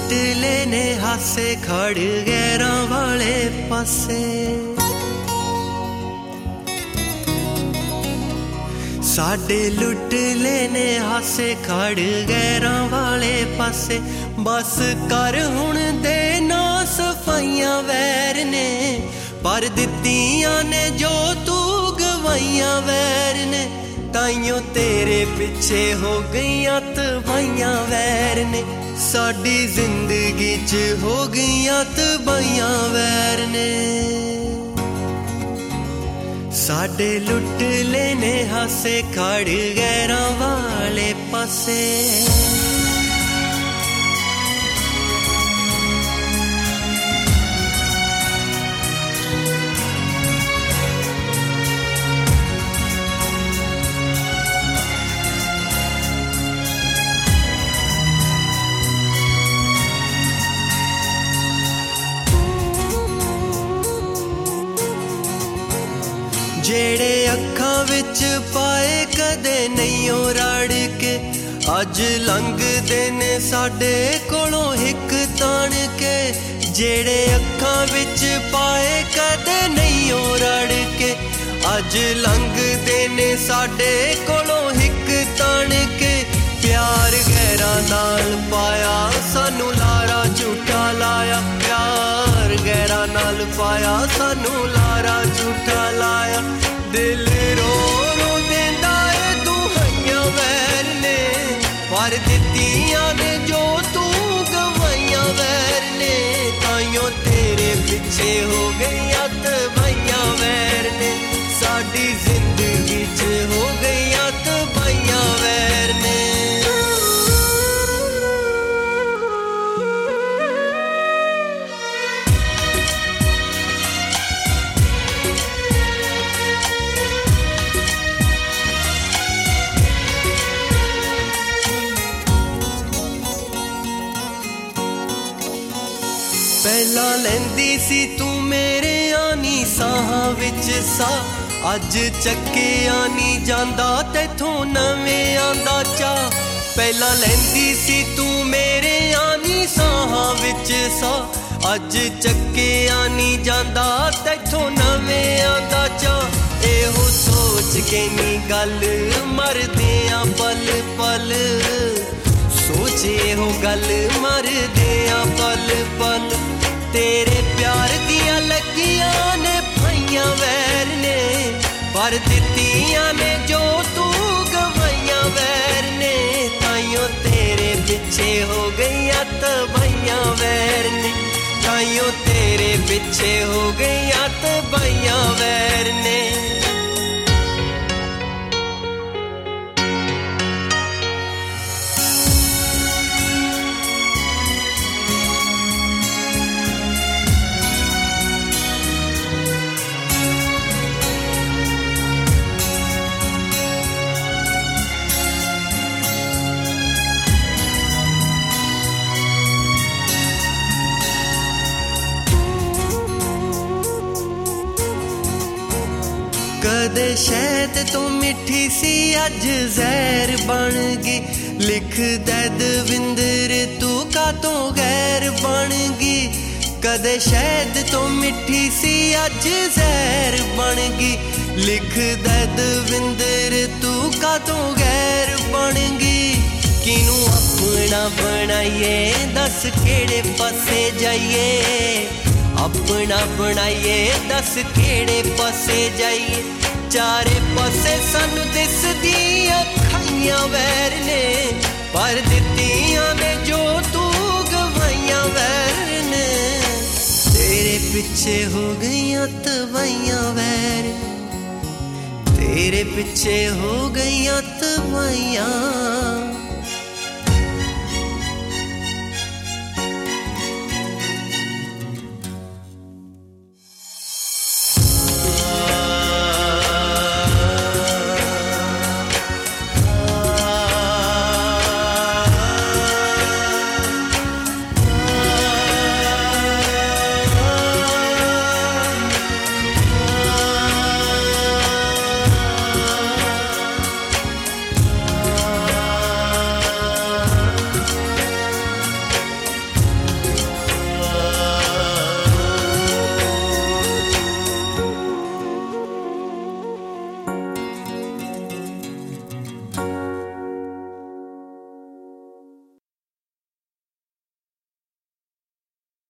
लुट लेने हासे खड़ गैरां वाले पासे। साडे लुट लेने हासे खड़ गैरां वाले पासे। बस कर हुण दे ना सफाइयां वैर ने, पर दित्तियां ने जो तू गवाइयां वैर ने। ताइयों तेरे पिछे हो गईयां तबाइयां वैर ने, साडी जिंदगी च हो गईयां तबाइयां वैर ने। साडे लुट लेने हासे खड़ गैरां वाले पासे। जेड़े अखां विच पाए कदे नहीं ओ रड़ के, अज लंघदे ने साडे कोलों हिक ताण के। जेड़े अखां विच पाए कदे नहीं ओ रड़ के, अज लंघदे ने साडे कोलों हिक ताण के। प्यार गैरां नाल पाया सानू लारा झूठा लाया, प्यार गैरां नाल पाया सानू लारा झूठा लाया। दिल रो रो देंदा ए दुहाइयां वैर ने, पर दित्तियां ने जो तू गवाइयां वैर ने। ताइयों तेरे पिछे हो गईयां तबाइयां वैर ने, साडी जिंदगी च हो गईयां तबाइयां वैर ने। पहला लैंदी सी तू मेरे आनी साहां विच सा, अज चक्के आनी जांदा तैथों नवें आंदा चा। पहला लैंदी सी तू मेरे आनी साहां विच सा, अज चक्के आनी जांदा तैथों नवें आंदा चा। एहो सोच के नी गल मरदियां पल पल, सोचे हो गल मरदियां पल पल। तेरे प्यार दियां लगियां ने फाइयां वैर ने, पर दित्तियां ने जो तू गवाइयां वैर ने। ताइयों तेरे पिछे हो गईयां तबाइयां वैर ने, ताइयों तेरे पिछे हो गईयां तबाइयां वैर ने। कदे शहद तो मिठी सी अज जहर बन गई, लिख दे दविंदर तू कातों गैर बन गई। कदे शहद तो मिठी सी अज जहर बन गई, लिख दे दविंदर तू कातों गैर बन गई। किनू अपना बनाइए दस केड़े पासे जाइए, अपना बनाइए दस केड़े पासे जाइए। चारे पासे सानू दिसदियां खाइयां वैर ने, पर दित्तियां ने जो तू गवाइयां वैर ने। तेरे पिछे हो गईयां तबाइयां वैर, तेरे पिछे हो गईयां तबाइयां।